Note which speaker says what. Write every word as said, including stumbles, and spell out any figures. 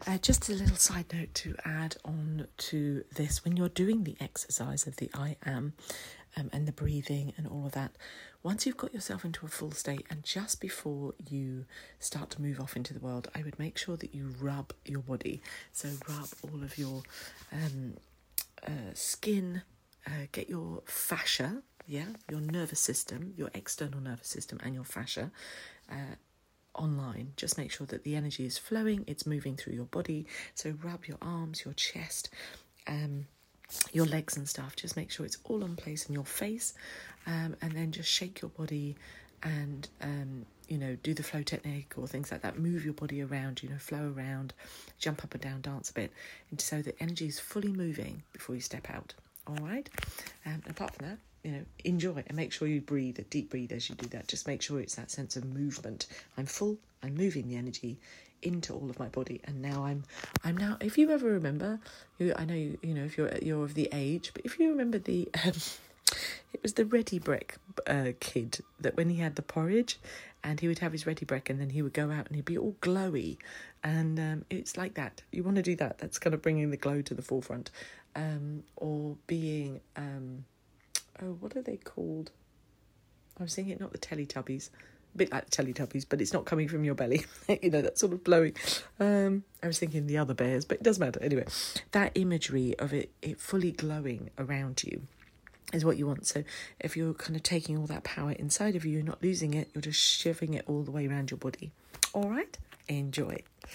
Speaker 1: Uh, just a little side note to add on to this. When you're doing the exercise of the I am um, and the breathing and all of that, once you've got yourself into a full state and just before you start to move off into the world, I would make sure that you rub your body. So rub all of your um, uh, skin, uh, get your fascia, yeah, your nervous system, your external nervous system and your fascia uh, online. Just make sure that the energy is flowing, it's moving through your body. So rub your arms, your chest, um, your legs and stuff. Just make sure it's all on place in your face, um, and then just shake your body and, um, you know, do the flow technique or things like that. Move your body around, you know, flow around, jump up and down, dance a bit, and so the energy is fully moving before you step out. All right. Um, apart from that, you know, enjoy and make sure you breathe, a deep breathe as you do that. Just make sure it's that sense of movement. I'm full, I'm moving the energy into all of my body. And now I'm, I'm now, if you ever remember, you, I know, you, you know, if you're, you're of the age, but if you remember the, um, it was the Ready Brek uh, kid that when he had the porridge and he would have his Ready Brek and then he would go out and he'd be all glowy. And um, it's like that. You want to do that. That's kind of bringing the glow to the forefront. Um, or being, um, oh, what are they called? I was thinking not the Teletubbies, a bit like the Teletubbies, but it's not coming from your belly. You know, that sort of blowing. Um, I was thinking the other bears, but it doesn't matter. Anyway, that imagery of it, it fully glowing around you is what you want. So if you're kind of taking all that power inside of you, you're not losing it, you're just shivering it all the way around your body. All right? Enjoy.